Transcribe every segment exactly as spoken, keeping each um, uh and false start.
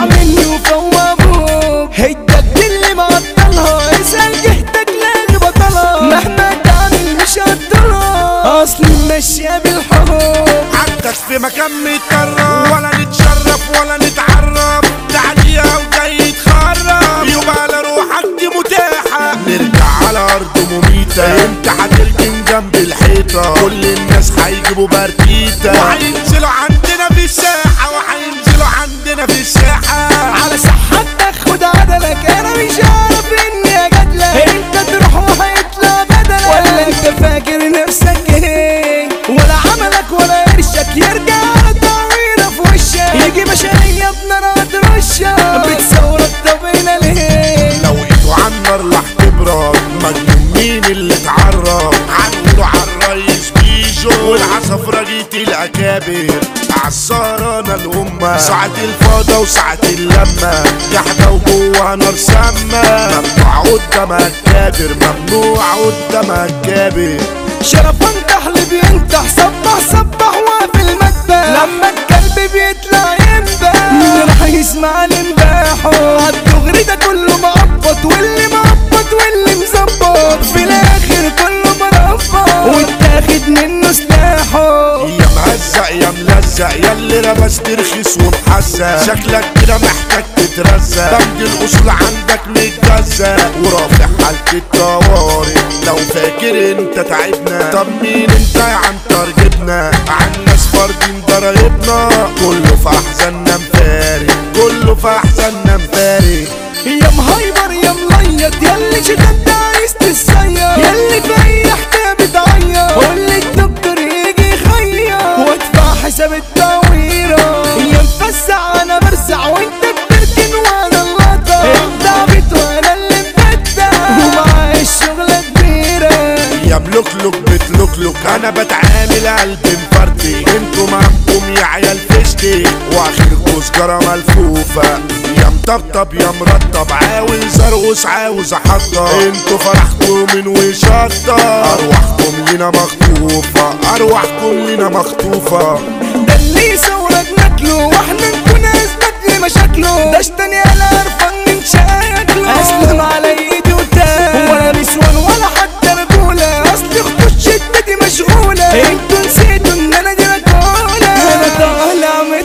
اسمع مني وفوق ابوك، هيدك اللي معطلها اسأل جهتك لاغي بطلها، مهما تعمل مش هتطلها اصل ماشية بالحب. عكس في مكان متكرر ولا نتشرف ولا نتعرف، تعديها وجاي تخرب يبقى لروحك دي متاحة. نرجع على ارض مميتة، انت هتركن جنب الحيطة، كل الناس هيجيبوا برتيتة وهينزلوا عندنا في الساحة، وهينزلوا عندنا في الساحة. على صحتك خد عدلك، انا مش عارف اني اجادلك، انت تروح وهيطلع بدلك، ولا انت فاكر نفسك ايه، ولا عملك ولا قرشك يرجع على تعويرة في وشك، يجي بشرية بنار هترشك بتصورك. طب هنا ليه لو ايده عالنار راح تبرد، مجنون مين اللي اتعرض عنده عالريس بيجو، والعصفرة جيت الاكابر عالسهرانة الأمة، ساعة الفاضة وساعة اللمة، جحدة وجوها نار سامة، ممنوع قدامها الكابر، ممنوع قدامها الكابر. شرفان تحلب ينتح، صبح صبح وفي المذبح، لما الكلب بيطلع ينبح مين راح يسمع نباحه، عالدغري ده كله معبط، واللي معبط واللي مظبط في الاخر كله مرفض واتاخد منه سلاحه. يا مهزق يا ملزق يا اللي لبس ترخيص ومحزق، شكلك كده محتاج تترزق، بند الاصول عندك متجزق ورافع حالة الطوارئ. لو فاكر انت تعبنا، طب مين انت يا عنتر جبنا، عالناس فاردين ضرايبنا، كله في احزاننا مفارق، كله في احزاننا مفارق. يا مهايبر يا مليط ياللي شدد عايز تسير، ياللي في اي حكايه بتعيط، قولي الدكتور يجي يخير وادفع حساب التعويره. يا مفزع انا برزع وانت بتركن وانا اللقطه، انت عبيط وانا اللي مبدع ومعايا الشغله كبيره. يا ملوكلوك بتلوكلوك انا بتعامل قلبي مفرتي، انتوا معكم يا عيال فشتي واخركوا سجارة ملفوفة. يا مطبطب يا مرطب عاوز ارقص عاوز احطب، انتوا فرحكم من وشطة، ارواحكم لينا مخطوفة، ارواحكم لينا مخطوفة. ده اللي يصورك ناكله واحنا نكون اثبت لي مشاكله، ده اشتني انا قرفان من شكله، اسلم على ايدي وتاه ولا نسوان ولا حتى رجوله، اصل اخته شدتي مشغوله، انتوا نسيتوا ان انا دي رجوله، انا طالع من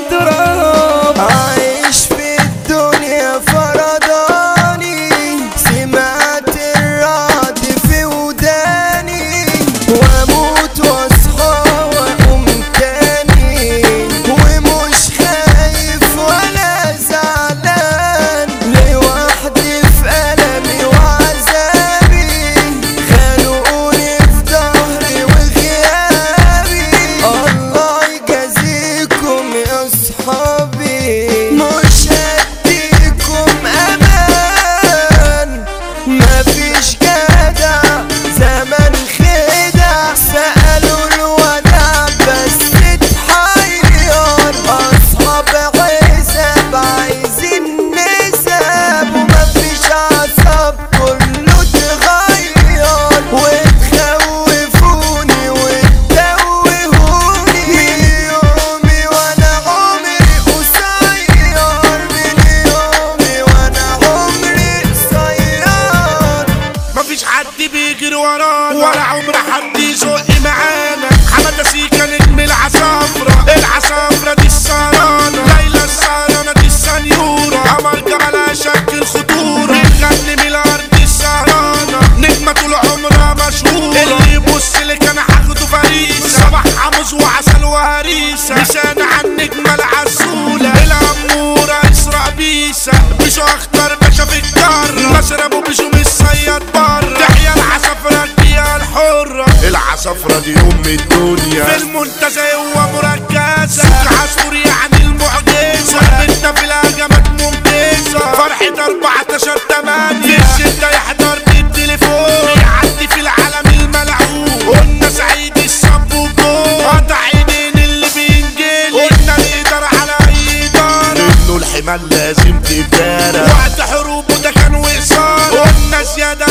التراب عايش في الدنيا فرداني، سمعت الرعد في وداني، واموت واصحى واقوم تاني، ومش خايف ولا زعلان، لوحدي في ألمي وعذابي، خانقوني في ظهري وغيابي، الله يجازيكم يا صحابي، مش هديكم امان، مفيش جدع زمن خدع، سألوا الوداع بس اتحير، اصحاب حساب عايزين نسب، ومفيش عصب كله اتغير، وتخوفوني وتتوهوني، من يومي وانا عمري قصير، من يومي وانا عمري قصير. مفيش حد بيجري ورانا ولا عمر حد يزق معانا، حمادة سيكا نجم العصافرة، العصافرة دي السهرانة، ليلى السهرانة دي السنيورة، قمر جمالها شكل خطورة، بتغني من الأرض السهرانة، نجمة طول عمرها مشهورة، اللي يبص لك أنا هاخده فريسة، صباح حمص وعسل وهريسة، لسان عن النجمة العسولة، الأمورة إسراء بيسة، بيشو أخطر باشا في الجرة، مشربه بيشو مش صياد بره، تحيا العصافرة الدقيقة الحرة، العصافرة دي أم الدنيا، في المنتزه هو مركزة، سوق عصفور يعني المعجزة، بنتنا في الهجمات ممتازة، فرحة أربعتاشر تمانية، في الشدة يحضر بالتليفون، يعدي في العالم الملعون، قلنا سعيد الصب وجول، قطع ايدين اللي بينجل، قلنا نقدر على أي دار، إنه الحمال لازم تتدارى، وقت حروبه ده كان وقصار، قلنا زيادة